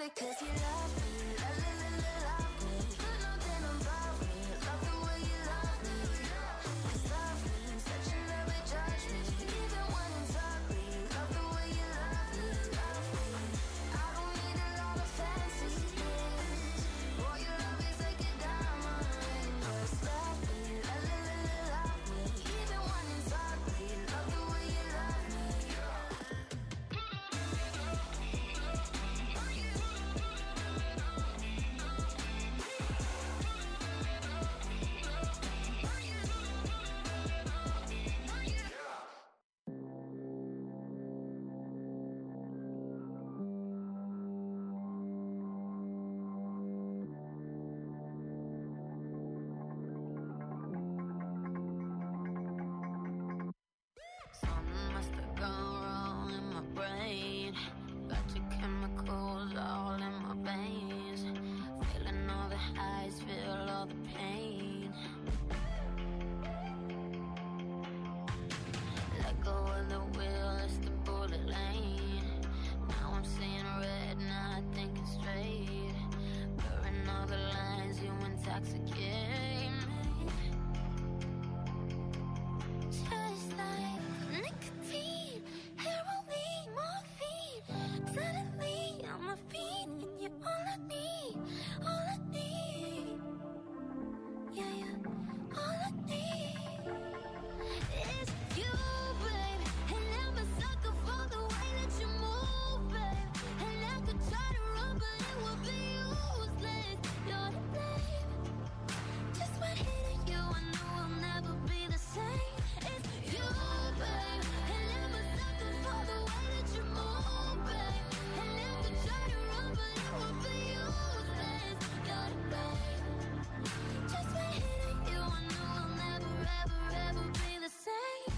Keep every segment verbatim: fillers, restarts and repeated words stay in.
Cause you love me, la la la la love me. Got nothing above me, love the way you love me. Cause love means that you never judge me. Even when it's ugly, love the way you love me, love me. I don't need a lot of fancy things. All you love is like a diamond ring. Just love me, la la la la love me. Even when it's ugly, love the way you love me. Something must have gone wrong in my brain. Got your chemicals all in my veins. Feeling all the highs, feel all the pain. Let go of the wheel, it's the bullet lane. Now I'm seeing red, not thinking straight. Blurring all the lines, you intoxicate me. Just like nicotine, heroin, morphine. Suddenly I'm a fiend, and you're all I need, all I need. Yeah, yeah, all I need is you, babe. And I'm a sucker for the way that you move, babe. And I could try to run, but it would be useless. You're to blame. Just when hitting you, I knew I'll never be the same. It's you, babe. And I'm a sucker for the way that you move, babe. And I could try to run, but it would be useless. You're to blame. Just when hitting you, I knew I'll never, ever, ever be the same.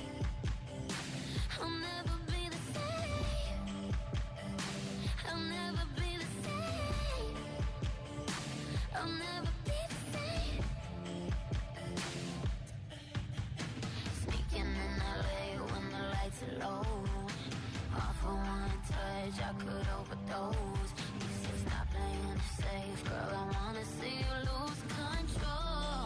I'll never be the same. I'll never be the same. I'll never be the same. Sneaking in L A when the lights are low. All for one touch, I could overdose. You said stop playing it safe, girl. I wanna see you lose control.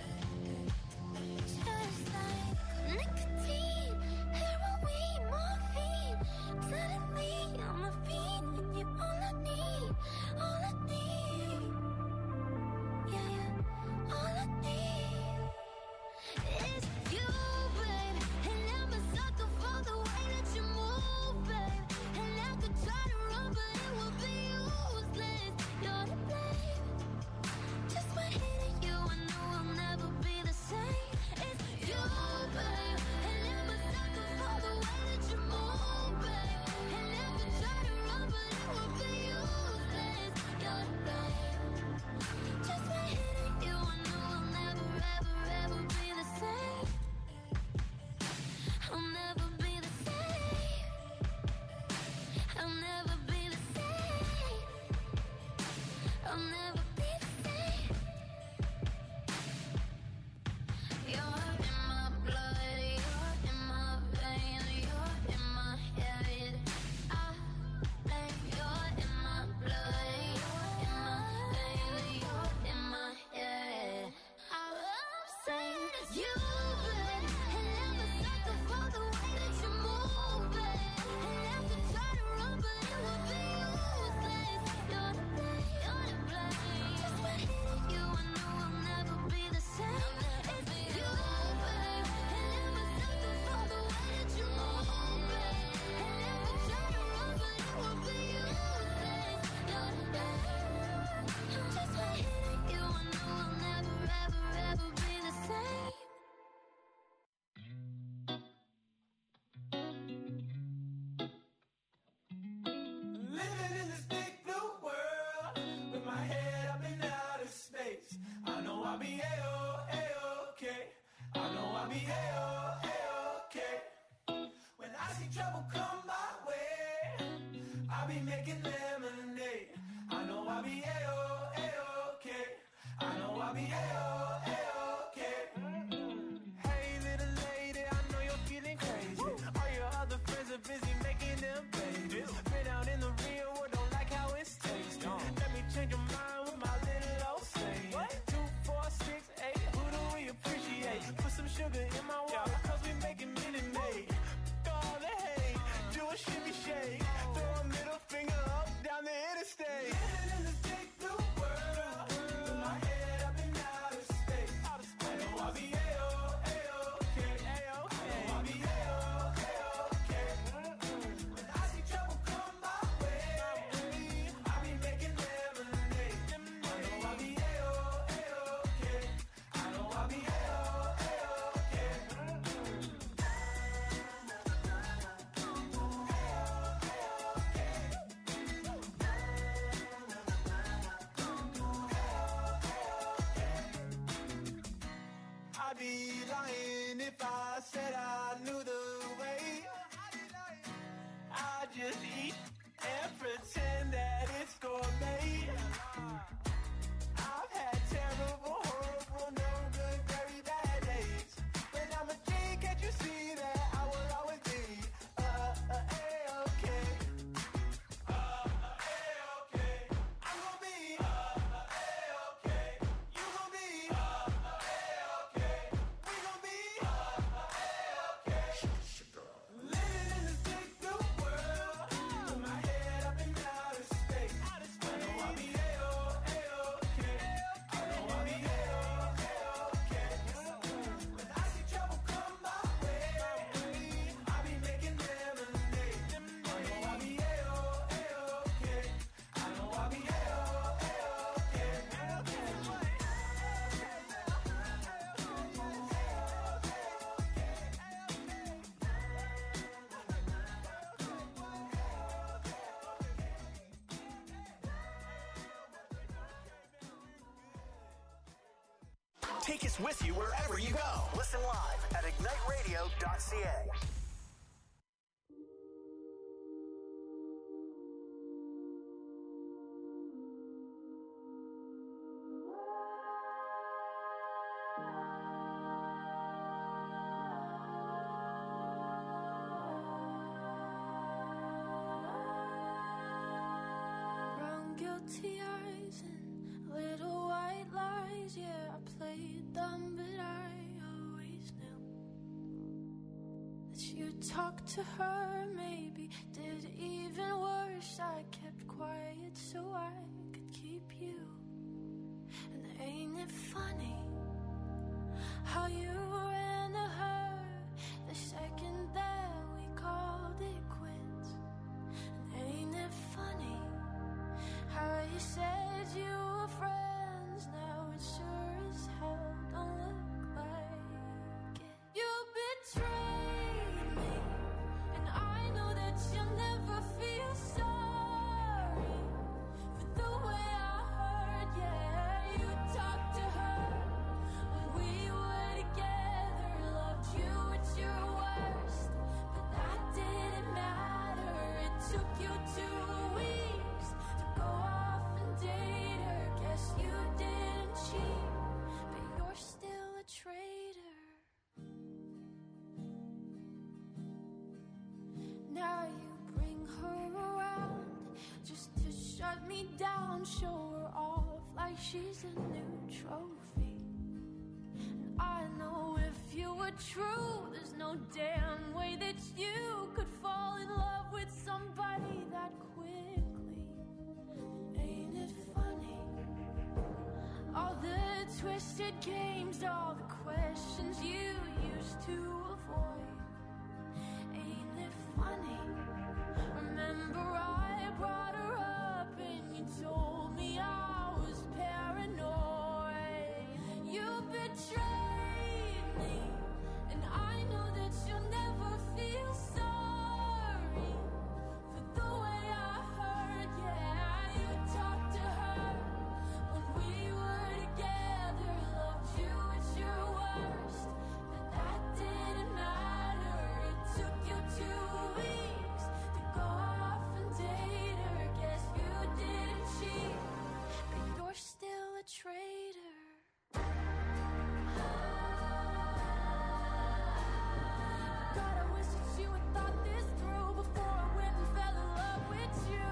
Just like nicotine, heroin, morphine. Suddenly I'm a fiend, and you're all I need, all I need. Yeah, yeah, all I need is you, babe. And I'm a sucker for the way that you move, babe. And I could try to run, but it would be useless. You're to blame. Just when hitting you, I knew I'll never be the same. It's you, babe. And I'm a sucker for the way that you move, babe. And I could try to run, but it would be useless. You're to blame. Just when hitting you, I knew I'll never, ever, ever be the same. I'll never be the same. I'll never be the same. I'll never be the same. You're in my blood, you're in my veins, you're in my head. I blame you're in my blood, you're in my veins, you're in my head. I'm saying you, babe. And I'm a sucker for the way that you move, babe. And I could try to run, but it would be useless. You're to blame, you're to blame. Take us with you wherever you go. Listen live at ignite radio dot c a. Brown guilty eyes and little white lies. Yeah, I played them, but I always knew that you talked to her, maybe did even worse. I kept quiet so I could keep you. And ain't it funny how you ran to her the second that we called it quits? And ain't it funny how you said you were friends, now it sure as hell don't look like it. You betrayed me, and I know that you'll never feel sorry for the way I heard. Yeah, you talked to her when we were together, loved you at your worst, but that didn't matter. It took you two weeks to go off and date her. Guess you didn't cheat, but you're still a traitor. Now you bring her around just to shut me down, show her off like she's a new trophy. And I know if you were true, there's no damn way that you could fall in love with somebody that quickly. Ain't it funny? All the twisted games, all the questions you used to avoid. Ain't it funny? Remember I brought her up and you told me I was paranoid. You betrayed me, and I know that you'll never feel sorry for the way I heard. Yeah, you talked to her when we were together, loved you at your worst, but that didn't matter. It took you two weeks to go off and date her. Guess you didn't cheat, but you're still a traitor. God, I wish that you had thought this through before I went and fell in love with you.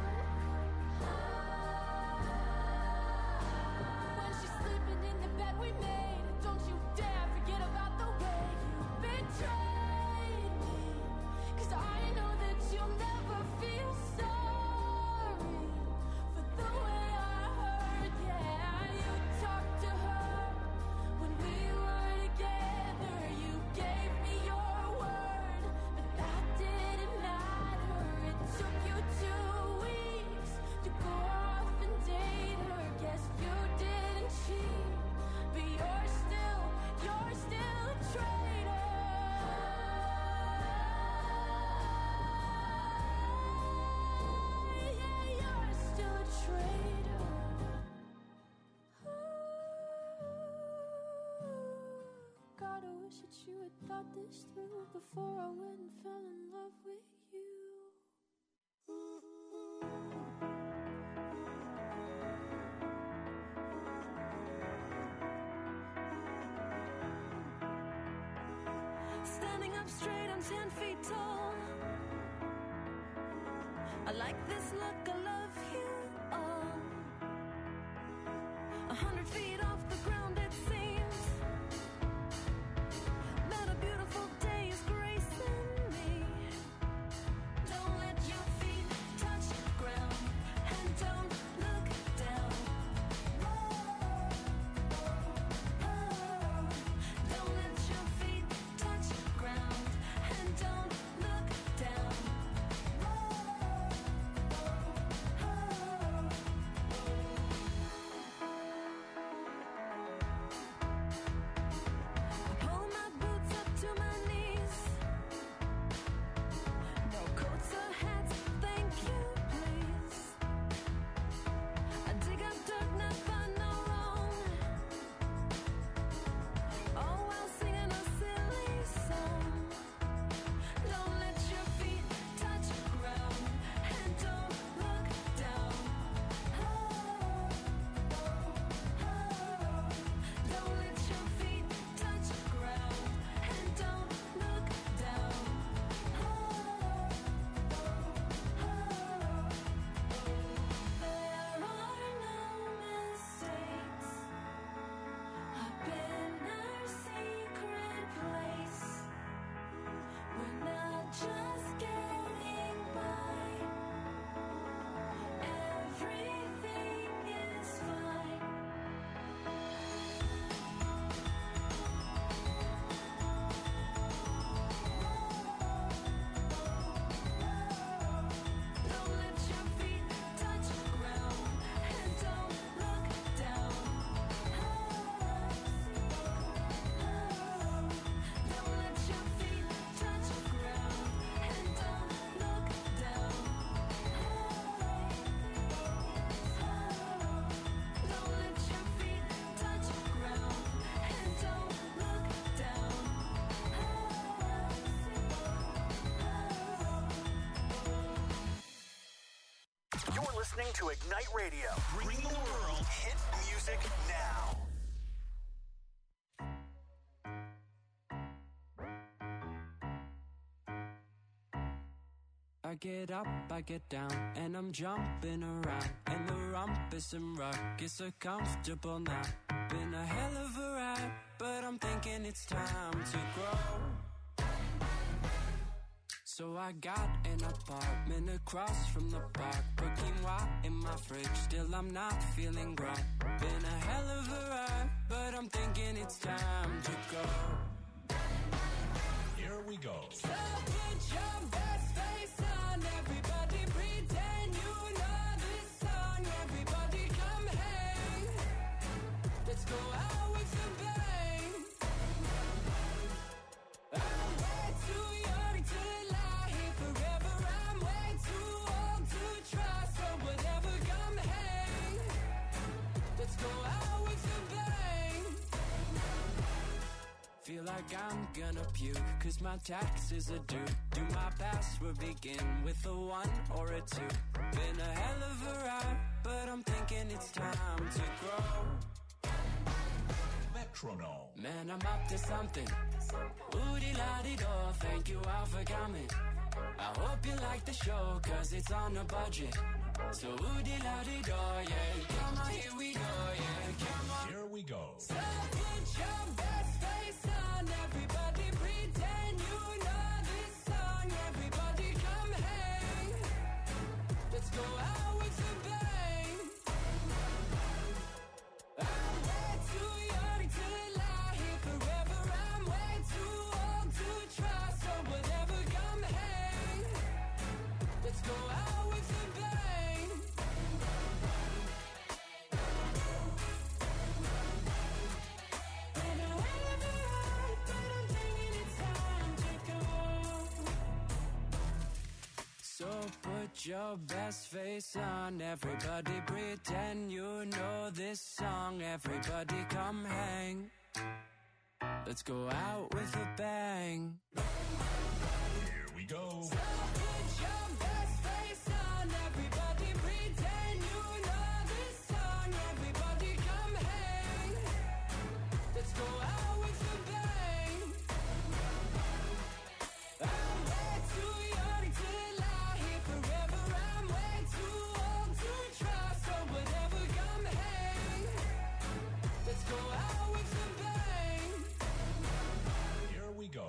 When she's sleeping in the bed we made, don't you dare forget about the way you betrayed me. 'Cause I know that you'll never feel sorry for the way I heard. Yeah, you talked to her when we were together. You gave me your word, but that didn't matter. It took you two weeks to go off and date her. Guess you didn't cheat, but you're still, you're still a traitor. Yeah, you're still a traitor. God, I wish that you had thought this through before I went and fell in love with you. Standing up straight, I'm ten feet tall. I like this look, I love you all. A hundred feet off the ground it seems, that a beautiful day is gracing me. Don't let your feet touch the ground, and don't look down. Don't let your feet touch the ground, and don't look down. to Ignite Radio. Bring the world hit music now. I get up, I get down, and I'm jumping around. And the rumpus and ruckus are comfortable now. Been a hell of a ride, but I'm thinking it's time to grow. So I got an apartment across from the park. Put quinoa in my fridge, still I'm not feeling grown. Been a hell of a ride, but I'm thinking it's time to go. Here we go. So put your best face on, everybody pretend you know this song. Everybody come hang, let's go out with a bang. I'm way too young to lie here forever. I'm way too old to try, so whatever, come hang, let's go out with a bang. Feel like I'm gonna puke, cause my taxes are due. Do my password begin with a one or a two? Been a hell of a ride, but I'm thinking it's time to grow. Metronome. Man, I'm up to something. Oodie-la-dee-do, thank you all for coming. I hope you like the show, cause it's on a budget. So oodie-la-dee-do, yeah, come on, here we go, yeah, come on. Here we go. So put your best face on, everybody pretend you know this song. Everybody come hang, let's go out with a bang. I'm way too young to lie here forever. I'm way too old to try, so whatever, come hang, let's go out with a bang. Been a hell of a ride, but I'm thinking it's time to go. So put your best face on, everybody pretend you know this song. Everybody come hang, let's go out with a bang. Here we go. So put your best face on, everybody pretend you know this song. Everybody come hang, let's go out with a bang. I'm way too young to lie here forever. I'm way too old to try, so whatever, come hang, let's go out with a bang. Here we go.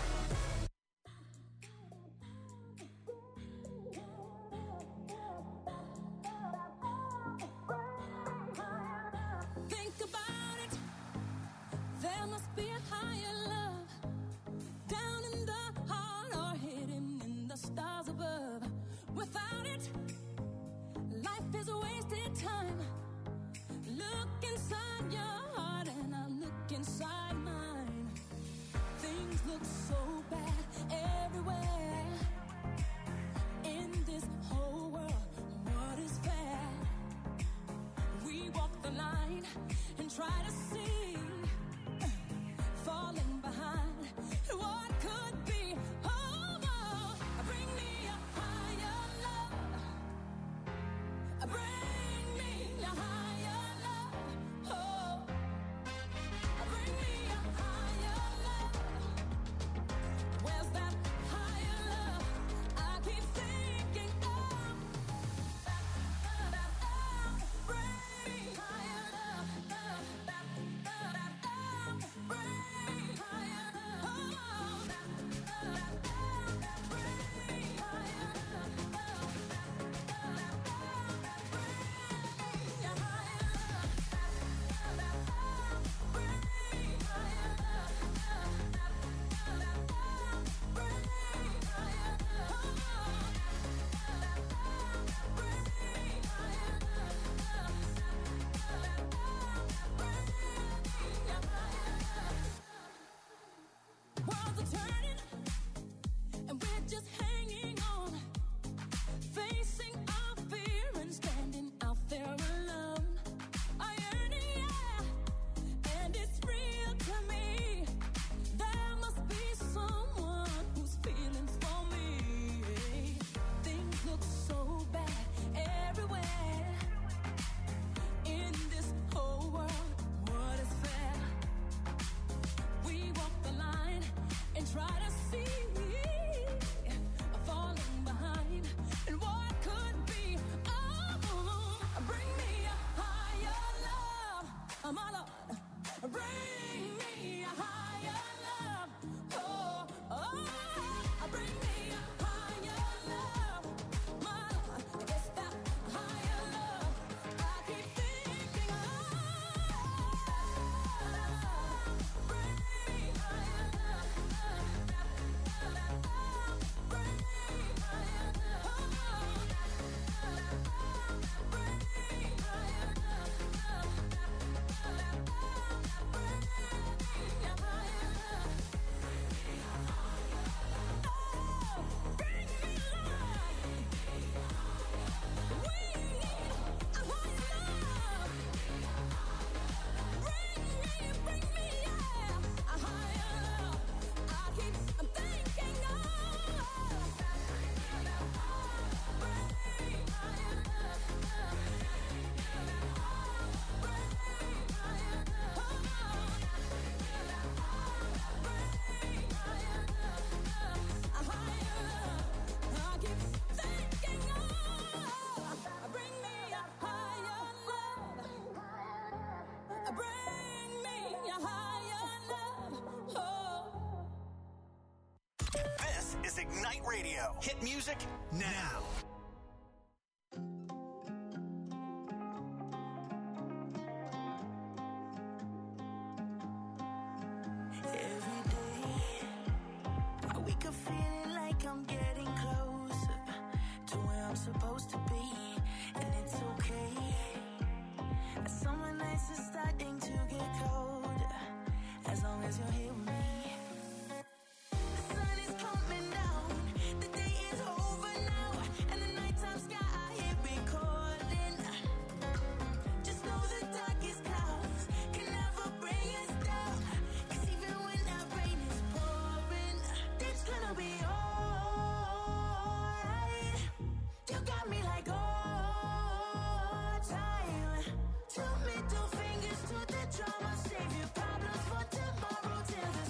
Think about it. There must be a higher love down in the heart or hidden in the stars above. Without it, life is a wasted time. Look inside your heart and I look inside mine. Things look so bad everywhere. In this whole world, what is fair? We walk the line and try to see, uh, falling behind what could be. Oh, oh, bring me a higher love. Bring me a higher love. Oh, bring me a higher love. Where's that higher love? I keep thinking of. Bring me higher love, love, my Lord, bring me a higher love. Oh, oh, bring me a higher love. My Lord, it's that higher love I keep thinking of. Bring me higher love. Bring me higher love. Bring me higher love. This is Ignite Radio. Hit music now. Every day, I wake up feeling like I'm getting closer to where I'm supposed to be, and it's okay. Summer nights are starting to get colder, as long as you're here with me. The sun is coming down, the day is over now, and the nighttime sky here be calling. Just know the darkest clouds can never bring us down, 'cause even when that rain is pouring, it's gonna be alright. You got me like all time. Two middle fingers to the drama, save your problems for tomorrow till the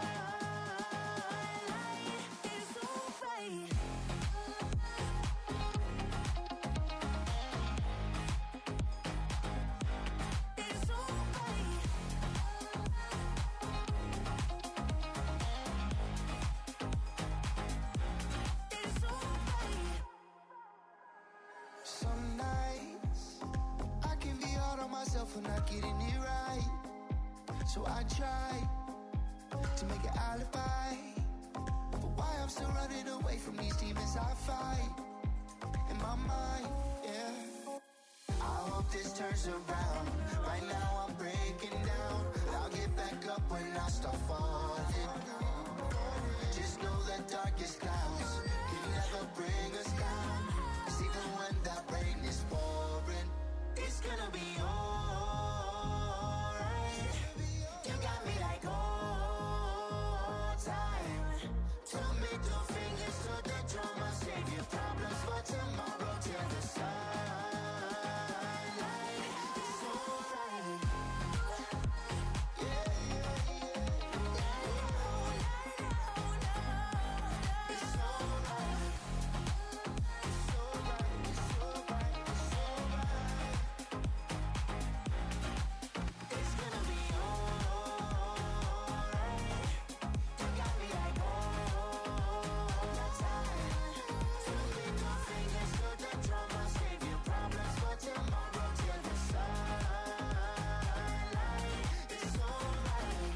sunlight is alright. It's alright. It's alright. Some nights I can be hard on myself for not getting it right. So I try to make an alibi for why I'm still running away from these demons I fight in my mind, yeah. I hope this turns around. Right now I'm breaking down. I'll get back up when I start falling. Just know that darkest clouds can never bring us down, 'cause even when that rain is pouring, it's gonna be alright. You got me like all time. Two middle fingers to the drama, save your problems for tomorrow till the sunlight. It's alright. Yeah, yeah, yeah. It's alright. It's alright. It's alright. It's alright. It's gonna be alright. You got me like all the time. Two middle fingers to the drama, save your problems for tomorrow till the sunlight. It's alright.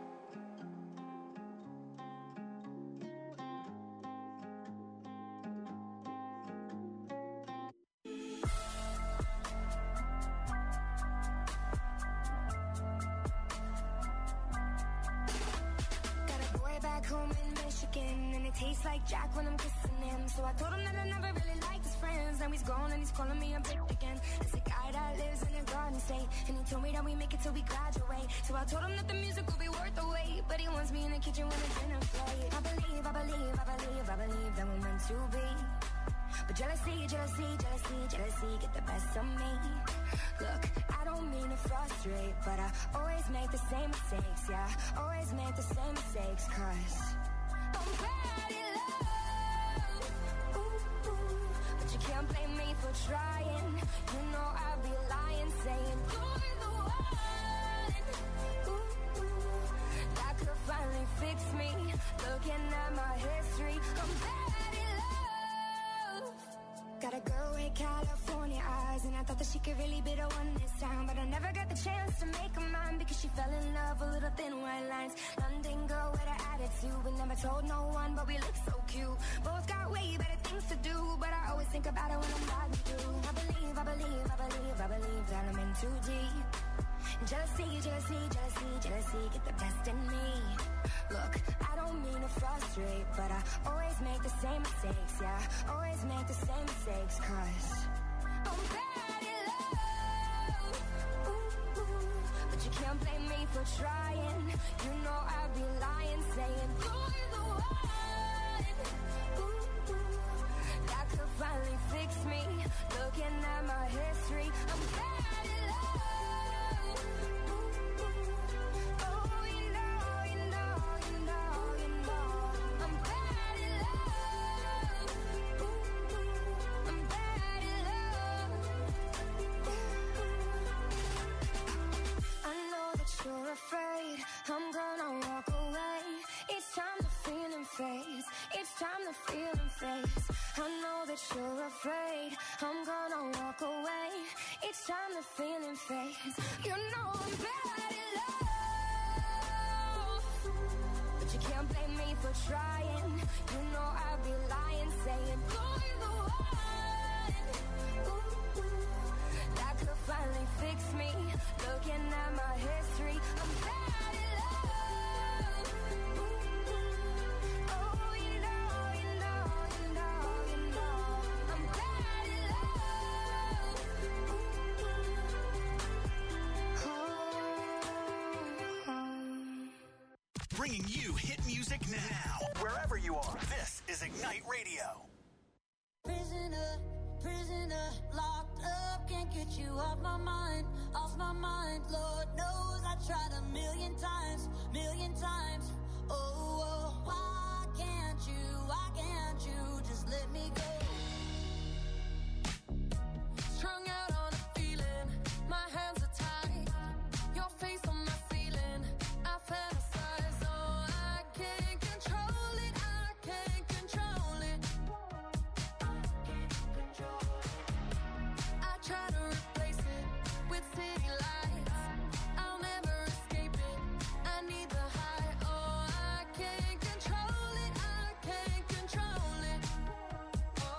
Got a boy back home in Michigan, and it tastes like Jack when I'm kissing him. So I told him that I never really liked his friends. Now he's gone and he's calling me a bitch again. It's a guy that lives in a garden state, and he told me that we make it till we graduate. So I told him that the music will be worth the wait, but he wants me in the kitchen when it's dinner plate. I believe, I believe, I believe, I believe that we're meant to be. But jealousy, jealousy, jealousy, jealousy get the best of me. Look, I don't mean to frustrate, but I always make the same mistakes, yeah. Always make the same mistakes, 'cause I'm bad in love. Ooh, ooh. But you can't blame me for trying. You know I'd be lying, saying you're the one. could really be the one this time, but I never got the chance to make her mine because she fell in love with little thin white lines. London girl with an attitude, we never told no one, but we look so cute. Both got way better things to do, but I always think about it when I'm riding through. I believe, I believe, I believe, I believe that I'm in too deep. Jealousy, jealousy, jealousy, jealousy, get the best in me. Look, I don't mean to frustrate, but I always make the same mistakes, yeah. Always make the same mistakes, cause I'm bad at love. Ooh, ooh. But you can't blame me for trying. You know I'd be lying, saying you're the one. Ooh, ooh. That could finally fix me. Looking at my history, I'm bad at love. Ooh, ooh. Oh, you know, you know, you know, you know, I'm bad at love. Ooh, ooh. I'm bad at love. I know that you're afraid I'm gonna walk away. It's time the feeling fades. It's time the feeling fades. I know that you're afraid I'm gonna walk away. It's time the feeling fades. You know I'm bad at love, but you can't blame me for trying. You know I'd be lying, saying you're the one. Ooh, ooh. That could finally fix me. Looking at my history, I'm bad at love. Ooh, ooh. Oh, you know, you know, you know, you know, I'm bad at love. Ooh, ooh. Oh, oh. Bringing you hit music now. Wherever you are, this is Ignite Radio. Prisoner, prisoner, locked up, can't get you off my mind, off my mind. Lord knows I tried a million times, million times. Oh, oh, why can't you, why can't you just let me go? Strung out on a feeling, my hands are tied, your face on my ceiling, I fantasize, oh, I can't control it, I can't control it. I try to replace it with city lights. I'll never escape it. I need the high. Oh, I can't control it. I can't control it. Oh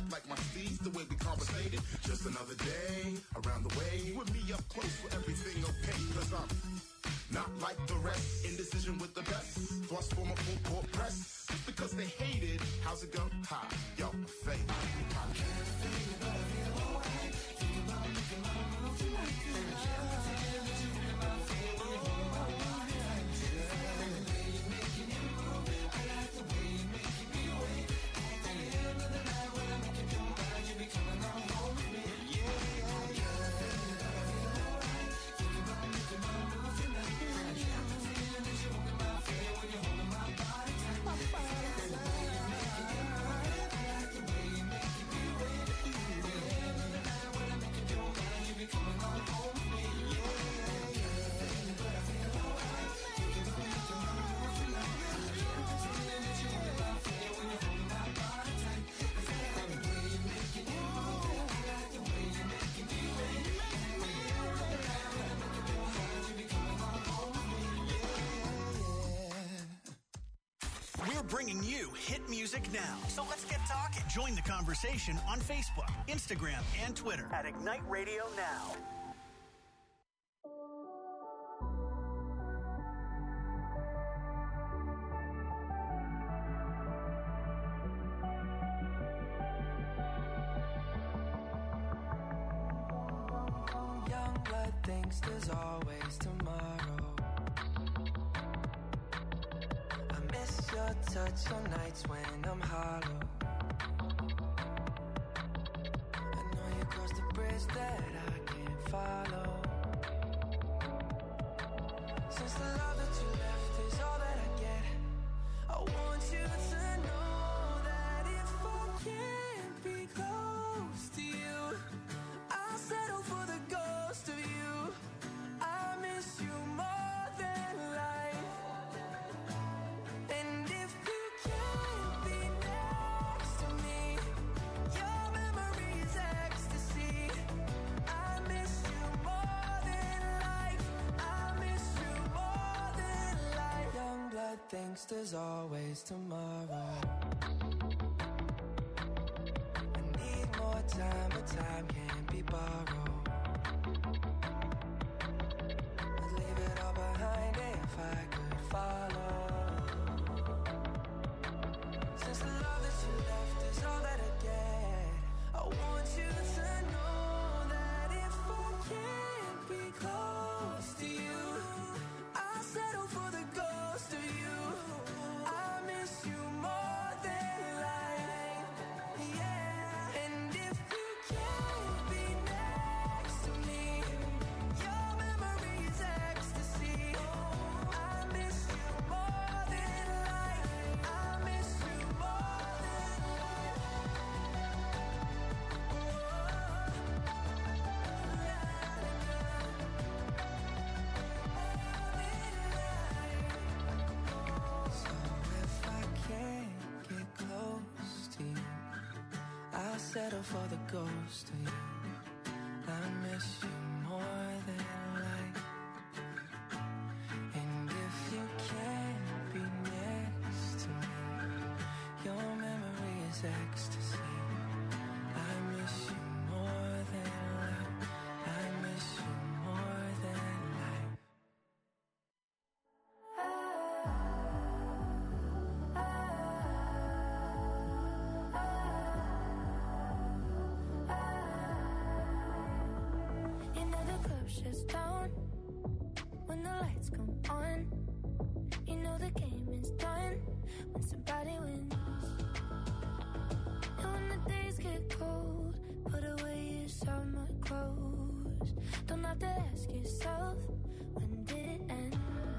that like my steeds, the way we conversated. Just another day around the way. With me up close for everything okay, cause I'm not like the rest. Indecision with the best. Thrust for my full court press. Just because they hated, how's it go? Ha, yo, fake. I can't think about it, feel alright. Think about making my move tonight. Baby, can't pretend that you in my favor when you hold my body tight. The way you're making it move, I like the way you're making me wait. At the end of the night, when I make up your mind, you be coming on home with me. Yeah, yeah, yeah. I can't think about it, feel alright. Think about making my move tonight. Baby, can't pretend that you in my favor when you hold my body tight. The way you're making it move, I like the way you're making me wait. At the end of the night, when I make up your mind, you be coming on home with me. Yeah, yeah, but I feel alright. Think about making my move tonight. I can't pretend that you in my favor when you hold my body tight. The way you're making it move, I like the way you're making me wait. At the end of the night, when I make up your mind, you be coming on home with me. We're bringing you hit music now. So let's get talking. Join the conversation on Facebook, Instagram, and Twitter at Ignite Radio Now. Young blood thinks there's always tomorrow. I miss your touch on nights when I'm hollow. I know you crossed the bridge that I can't follow. Since the love that you left is all that I get, I want you to know that if I can't be close to you, I'll settle for the ghost of you. I miss you more than life. And if you can't be next to me, your memory is ecstasy. I miss you more than life. I miss you more than life. Young blood thinks there's always tomorrow. I need more time, but time can't be borrowed. I'd leave it all behind if I could follow. Since the love that you left is all that I get, I want you to know that if I can't be close to you, I'll settle for the ghost of you. I miss you more than life. Yeah. And if you can't be next to me, your memory is ecstasy. I miss you more than life. I miss you more than life. So if I can't get close to you, I'll settle for the ghost of you. I miss you more than life. And if you can't be next to me, your memory is ecstasy. I miss you more than life. I miss you more than life. You know the club shuts down when the lights come on. You know the game is done when somebody wins. And when the days get cold, put away your summer clothes. Don't have to ask yourself, when did it end?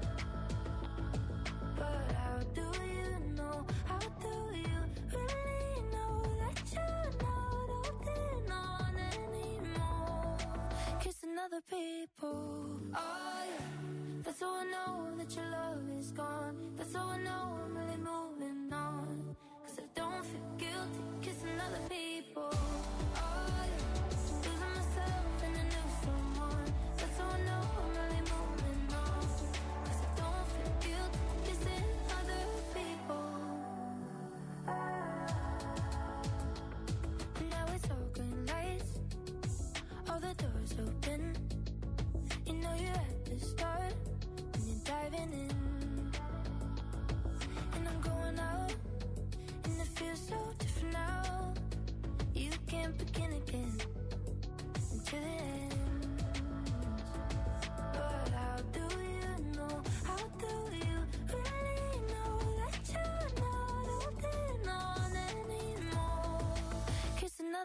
But how do you know, how do you really know that you're not holding on anymore? Kissing other people. Oh yeah, that's how I know that your love is gone. That's how I know I'm really moving on. Cause I don't feel guilty kissing other people. Oh yeah, losing myself in a new someone. That's how I know I'm really moving on. Cause I don't feel guilty kissing other people.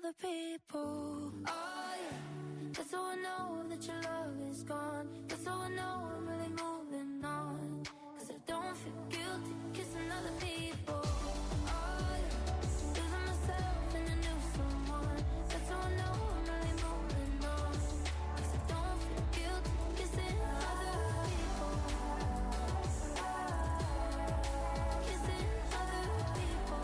other people. Oh yeah, that's how I know that your love is gone. That's how I know I'm really moving on. Cause I don't feel guilty kissing other people. Oh yeah, losing myself in a new someone. That's how I know I'm really moving on. Cause I don't feel guilty kissing other people. Kissing other people.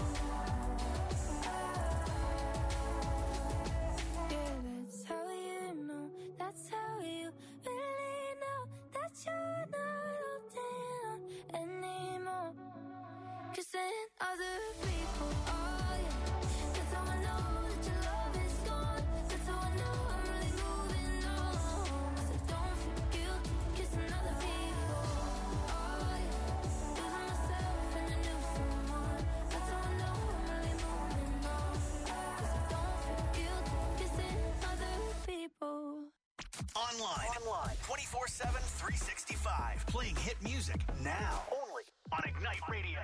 Yeah, that's how you know. That's how you really know that you're not holding on anymore. Kissing other people. Oh yeah, that's how I know that your love is gone. That's how I know I'm really moving on. Cause I don't feel guilty kissing other people. Oh yeah, losing myself in a new someone. That's how I know I'm really moving on. Cause I don't feel guilty kissing other people. Online. Online. twenty-four seven, three sixty-five. Playing hit music now. Only on Ignite Radio.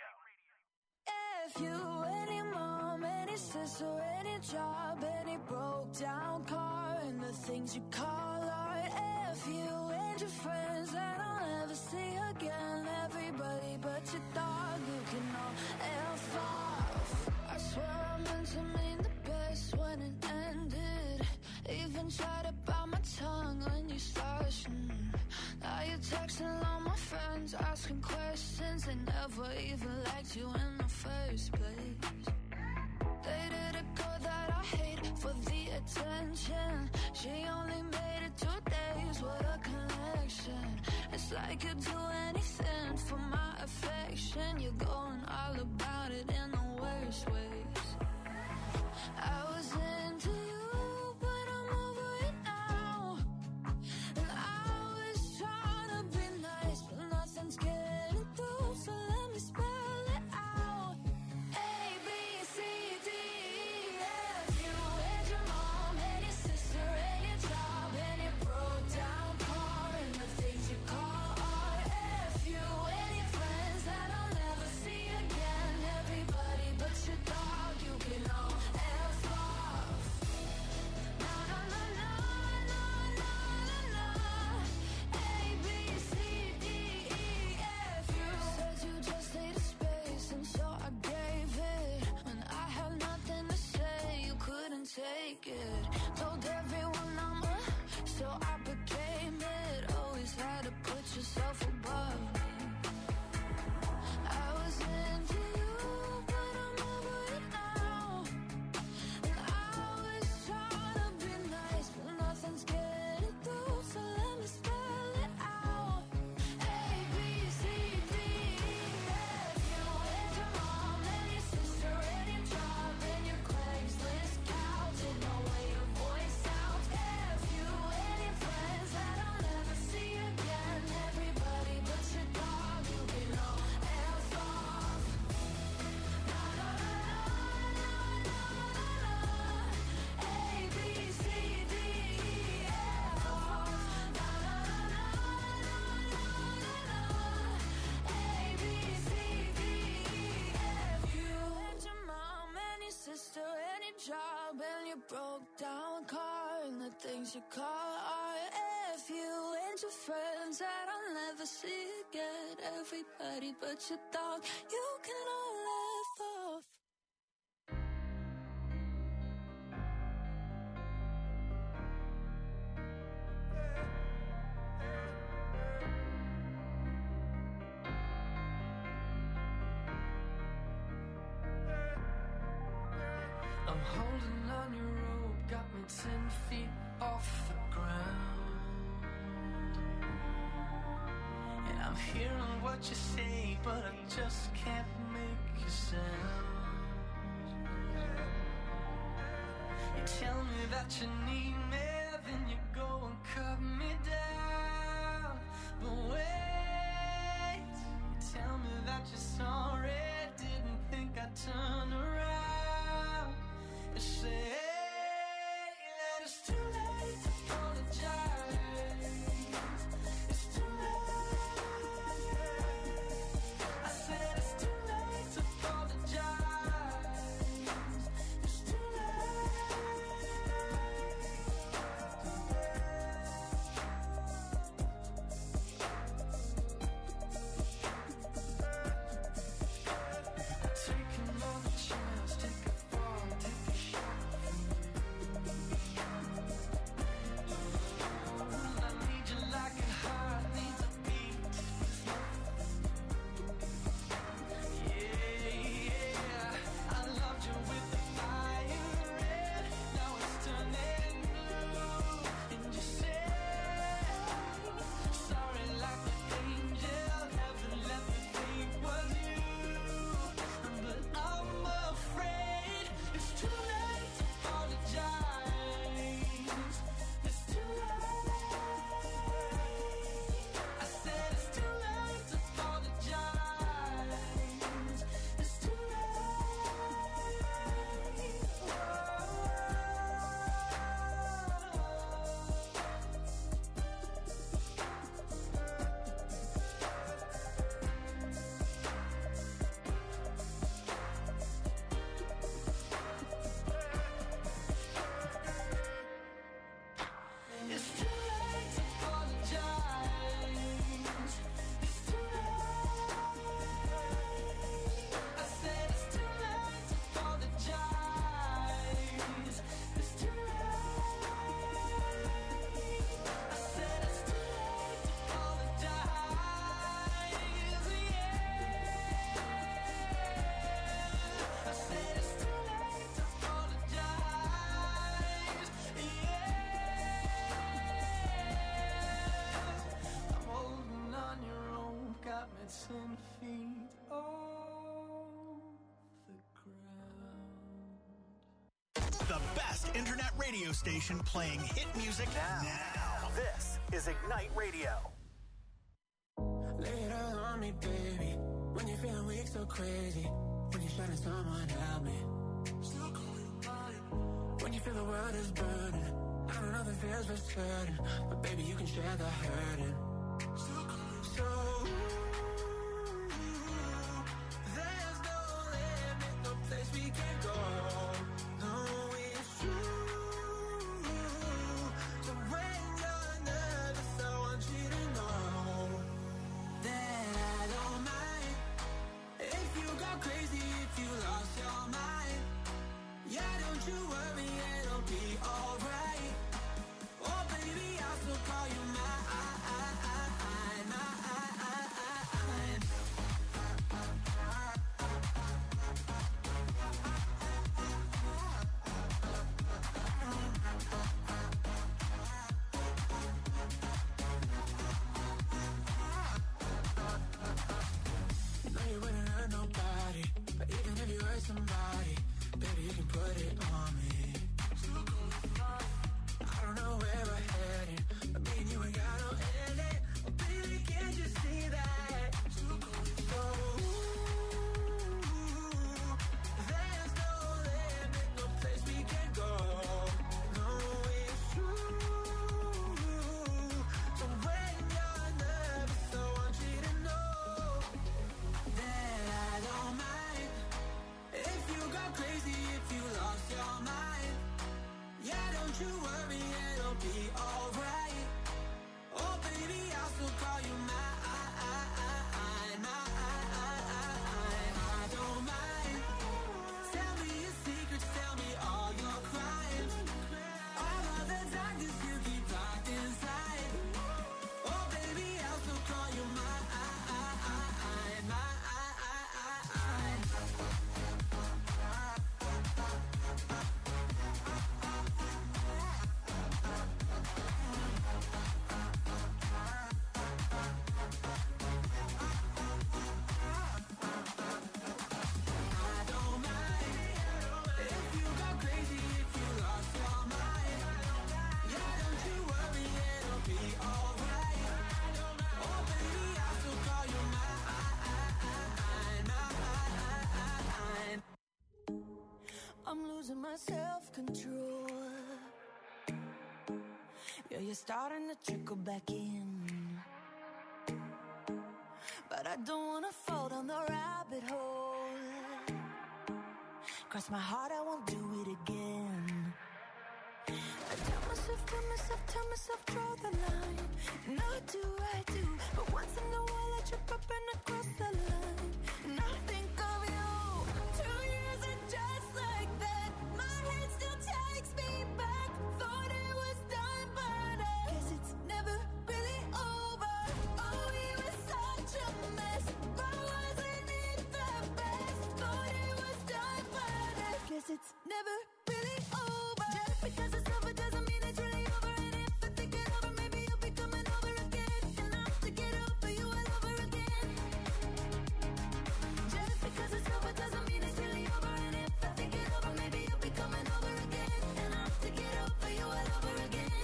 If you, any mom, any sister, any job, any broke down car, and the things you call art. If you and your friends that I'll never see again, everybody but your dog, you can all F off. I swear I meant to mean the best when it ended. Even tried to bite my tongue when you started. Mm. Now you're texting all my friends, asking questions. They never even liked you in the first place. Dated a girl that I hate for the attention. She only made it two days, what a connection. It's like you'd do anything for my affection. You're going all about it in the worst ways. I was into you, but I'm over it now. And I was trying to be nice, but nothing's getting through, so let me spell it out. A, B, C, D, E, F. You and your mom and your sister and your job and your broke down car and the things you call art. F. You and your friends that I'll never see again. Everybody but your dog, you can all F off. Na na na na na na na na. A, B, C, D, E, F. You said you just needed space, and so I gave it. When I had nothing to say, you couldn't take it. Told everyone I'm a, so I became it. Always had to put yourself above me. I was into you, but I'm over it now. And I was trying to be nice, but nothing's getting through, so let me spell it out. A, B, C, D, E, F. You and your mom and your sister and your job and your Craigslist couch. Didn't know where your voice sounds. F. You and your friends that I'll never see again. Everybody but your dog, you can all F off. Na na na na na na na. A, B, C, D, E, F off. Na na na na na na na. A, B, C, D, E, F. You and your mom and your sister and your job and your broke down car and the things you call art. F. You and your friends that I'll never see again. Everybody but your dog, you can all F off. I'm holding on your rope, got me ten feet off the ground. And I'm hearing what you say, but I just can't make a sound. You tell me that you need me, then you go and cut me down. But wait, you tell me that you're sorry, didn't think I'd turn around. You say that it's too late to apologize. It's too late. I said it's too late to apologize. It's too late. The best internet radio station playing hit music now. now. This is Ignite Radio. Lay it all on me, baby. When you're feeling weak, so crazy. When you're shining, someone help me. Still calling mine. When you feel the world is burning. I don't know if it feels for certain, but baby, you can share the hurting. Still calling. So, ooh, there's no limit, no place we can go. No, it's true. So when you're nervous, I want you to know that I don't mind if you go crazy, if you lost your mind. Yeah, don't you worry, it'll be alright. Oh baby, I'll still call you mine. Somebody, baby, you can put it on me. I don't know where we're heading, but me and you ain't got no ending. Oh, baby, can't you see that? So, ooh, there's no limit, no place we can go. No, it's true. So when you're nervous, I want you to know that I don't mind if you go crazy, if you lost your mind. Yeah, don't you worry, it'll be alright. Oh baby, I'll still call you mine. I don't mind. Tell me your secrets, tell me all your crimes. All of the darkness you keep locked inside. Oh baby, I'll still call you mine. I'm losing my self-control. Yeah, you're starting to trickle back in, but I don't wanna fall down the rabbit hole. Cross my heart, I won't do it again. I tell myself, tell myself, tell myself, draw the line. And I do, I do, but once in a while I trip up and I cross the line. And I think of you. Two years and just like that, my head still takes me back. Thought it was done, but I guess it's never really over. Oh, we were such a mess, but wasn't it the best? Thought it was done, but I guess it's never really over. Just because it's over doesn't mean it's really over. And if I think it over, maybe you'll be coming over again. And I have to get over you all over again. Just because it's over doesn't mean it's really over. And if I think it over, maybe you'll be coming over again. And I have to get over you all over again.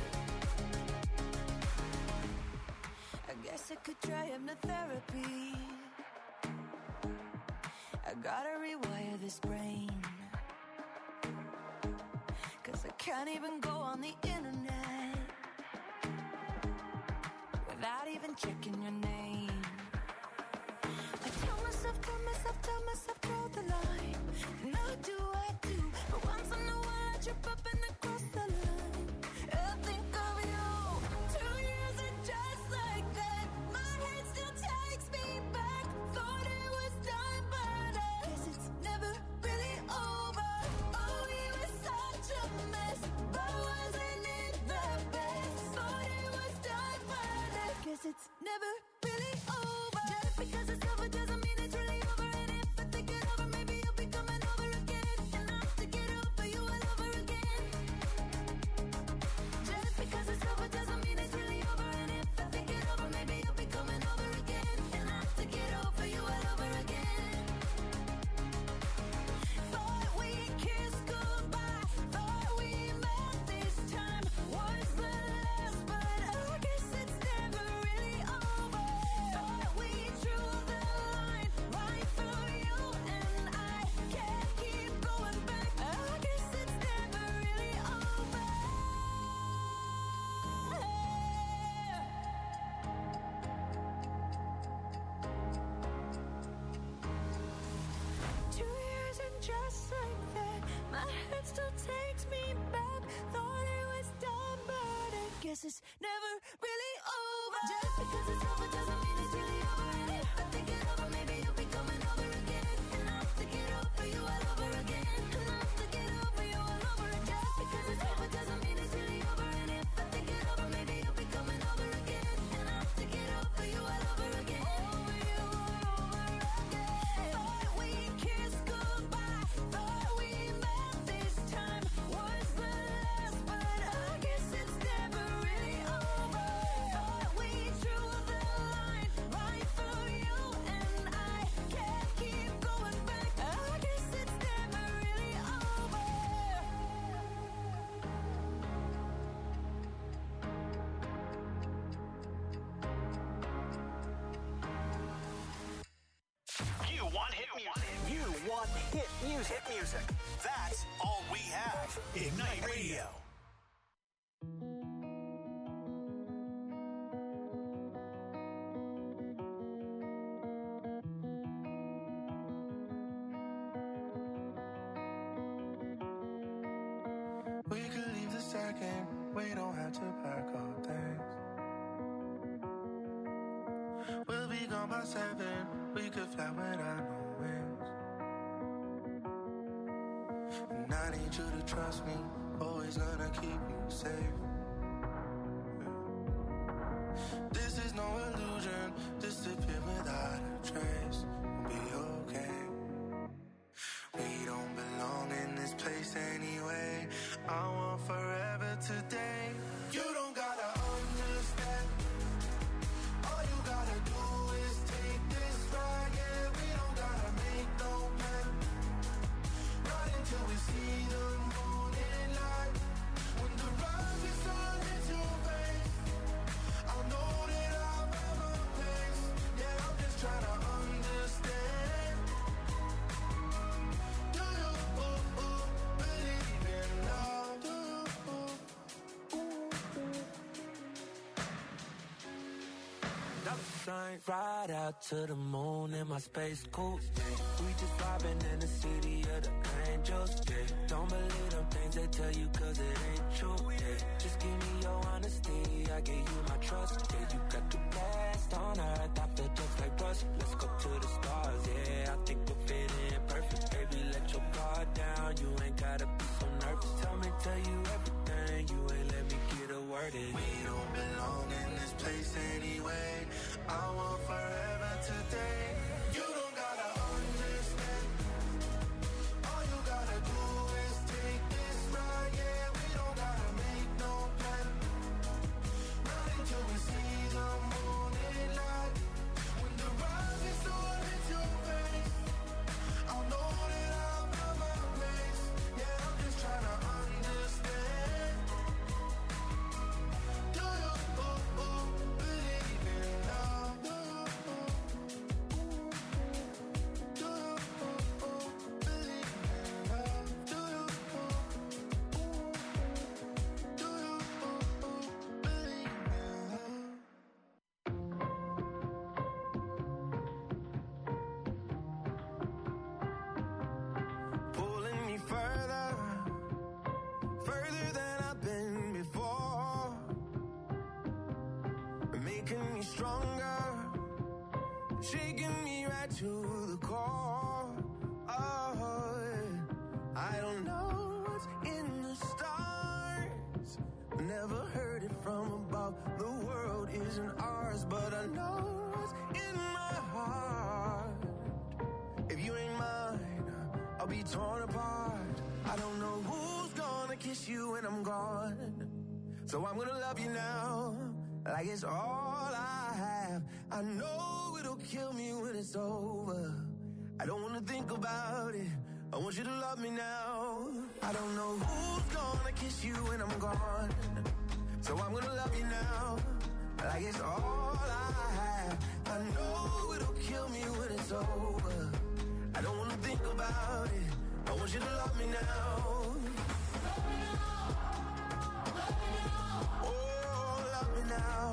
I guess I could try hypnotherapy. I gotta rewire this brain, 'cause I can't even go on the internet without even checking your name. I tell myself, tell myself, tell myself, draw the line. And I do, I do, but once in a while I trip up and I cross the line. I think of you. Two years and just like that, my head still takes me back. Thought it was done, but I guess it's never really over. Oh, we were such a mess, but wasn't it the best? Thought it was done, but I guess it's never really over. Just because it's over doesn't mean it's really over. And if I think it over, maybe you'll be coming over again. And I have to get over you all over again. Just because it's over doesn't mean it's really over. And if I think it over, maybe you'll be coming over again. And I have to get over you all over again. Thought we kissed goodbye, thought My head still takes me back. Thought it was done, but I guess it's never really over. Just because it's over doesn't mean it's really over. And if I think it over, maybe you'll be coming over again. And I'll have to get over you all over again. And I'll have to get over you all over again. Just because it's over doesn't mean it's really over. And if I think it over, maybe you'll be coming over again. And I'll have to get over you all over again. Over you all over again. Thought we kissed goodbye. Thought we met this time was the last, but I guess it's never really over. Thought we drew the line right through you and I can't keep going back. I guess it's never really over. You want hit music. You want hit music. Hit music. That's all we have. Ignite Radio. We could leave the second. We don't have to pack our things. We'll be gone by seven. We could fly without no wings. And I need you to trust me. Always gonna keep you safe. This is no illusion. Disappear without a trace. We'll be okay. We don't belong in this place anyway. I want forever today. You don't gotta understand. All you gotta do is take this ride. Yeah, we don't gotta make no plan. Not until we see the morning light. When the rising sun hits your face, I'll know that I'm at my place. Yeah, I'm just trying to understand. Do you ooh, ooh, believe in love? Do you ooh, ooh, ooh. Shine right out to the moon in my space coupe. We just vibing in the city of the angels. Yeah. Don't believe them things they tell you cause it ain't true. Yeah. Just give me your honesty, I give you my trust. Yeah, you got the best on earth, I feel just like rust. Let's go to the stars, yeah, I think we'll fit in perfect. Baby, let your guard down, you ain't gotta be so nervous. Tell me, tell you everything, you ain't let me get a word in. We don't belong in this place anyway. I want forever today. You don't gotta understand. All you gotta do is take this ride. Yeah, we don't gotta make no plan. Not until we see the morning light. When the rising sun hits your face, I'll know that I'm at my place. Yeah, I'm just trying to understand. Do you ooh, ooh, believe in love? Do you ooh, ooh, do you ooh, ooh, believe in love? Do you ooh, ooh, do you ooh, ooh, believe in love? Pulling me further, further than I've been before, making me stronger, shaking me right to the core. Oh, I don't know what's in the stars, never heard it from above. The world isn't ours, but I know what's in my heart. If you ain't mine, I'll be torn apart. I don't know who's gonna kiss you when I'm gone, so I'm gonna love you now, like it's all I have. I know it'll kill me when it's over. I don't wanna think about it, I want you to love me now. I don't know who's gonna kiss you when I'm gone, so I'm gonna love you now, like it's all I have. I know it'll kill me when it's over. I don't wanna think about it, I want you to love me now. Oh, love me now.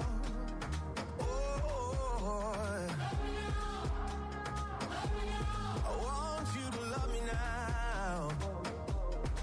Oh, I want you to love me now.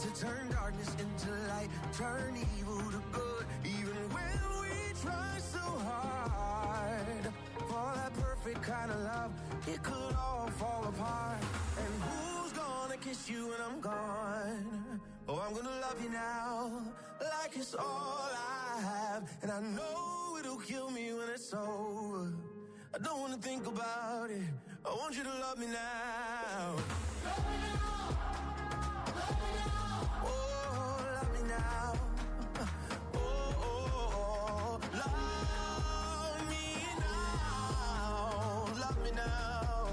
to turn darkness into light, turn evil to good, even when we try so hard. For that perfect kind of love, it could all fall apart. And who's gonna kiss you when I'm gone? Oh, I'm gonna love you now, like it's all I have. And I know it'll kill me when it's over. I don't wanna think about it, I want you to love me now. Love me now, love me now. Oh, love me now. Oh, oh, oh, love me now, love me now.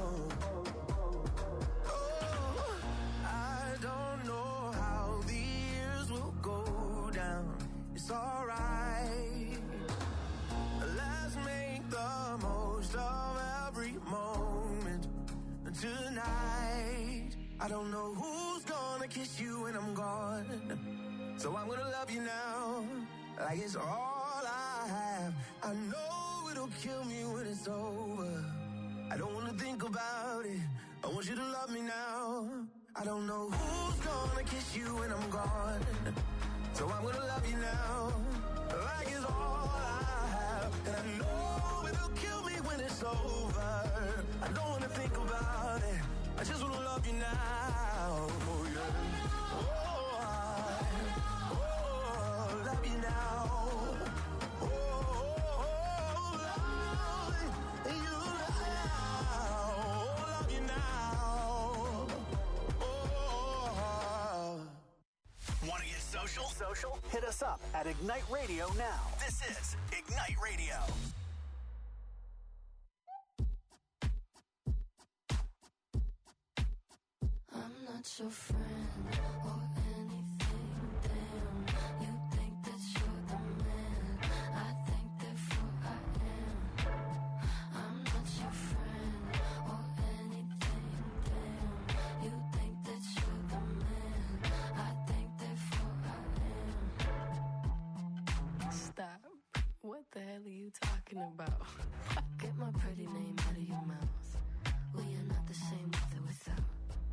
Oh, I don't know how the years will go down. It's alright. Let's make the most of every moment tonight. I don't know who's gonna kiss you when I'm gone, so I'm gonna love you now, like it's all I have. I know it'll kill me when it's over. I don't wanna think about it, I want you to love me now. I don't know who's gonna kiss you when I'm gone, so I'm gonna love you now, like it's all I have. And I know it'll kill me when it's over. I don't wanna think about it, I just wanna love you now. Oh, yeah. Oh, I, oh, love you now. Oh, oh, oh, love you now. Love you now. Oh. Want to get social? Social? Hit us up at Ignite Radio now. This is Ignite Radio. I'm not your friend or anything, damn. You think that you're the man, I think therefore I am. I'm not your friend or anything, damn. You think that you're the man, I think therefore I am. Stop. What the hell are you talking about? Get my pretty name out of your mouth. We are not the same with or without.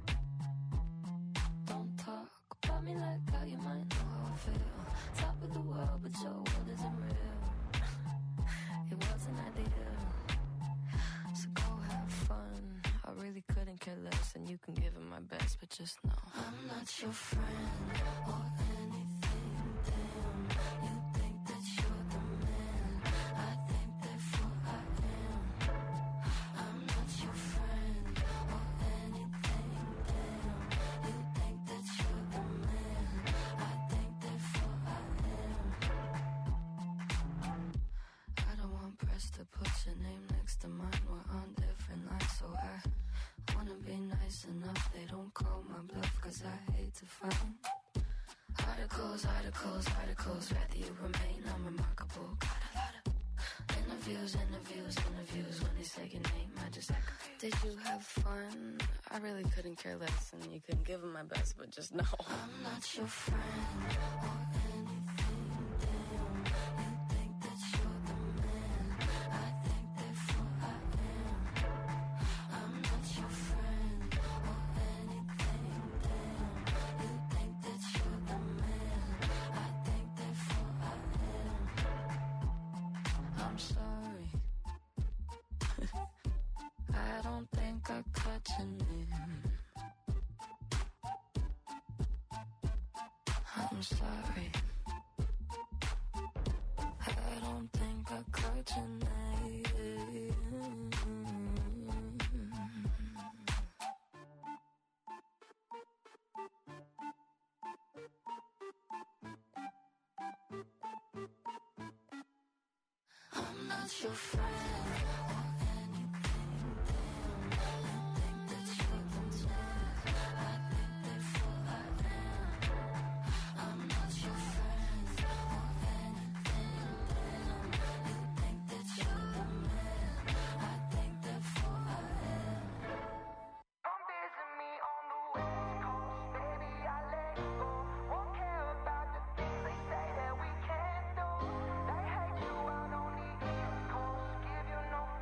Don't talk about me like how you might know how I feel. Top of the world, but your world isn't real. It wasn't ideal. So go have fun. I really couldn't care less, and you can give it my best, but just know I'm not your friend or anything, damn. You think that you're the man, I think therefore I am. I'm not your friend or anything, damn. You think that you're the man, I think therefore I am. I don't want press to put your name next to mine. We're on different lines, so I wanna be nice enough. They don't call my bluff, cause I hate to find articles, articles, articles. Rather you remain unremarkable. Got a lot of interviews, interviews, interviews. When they say your name, I just act confused. Did you have fun? I really couldn't care less, and you couldn't give them my best, but just know I'm not your friend or anything, damn. You think that you're the man, I think therefore I am. I'm not your friend or anything, damn. You think that you're the man, I think therefore I am. I'm sorry. I don't think I caught your name. I'm sorry. I don't think I caught your name. I'm not your friend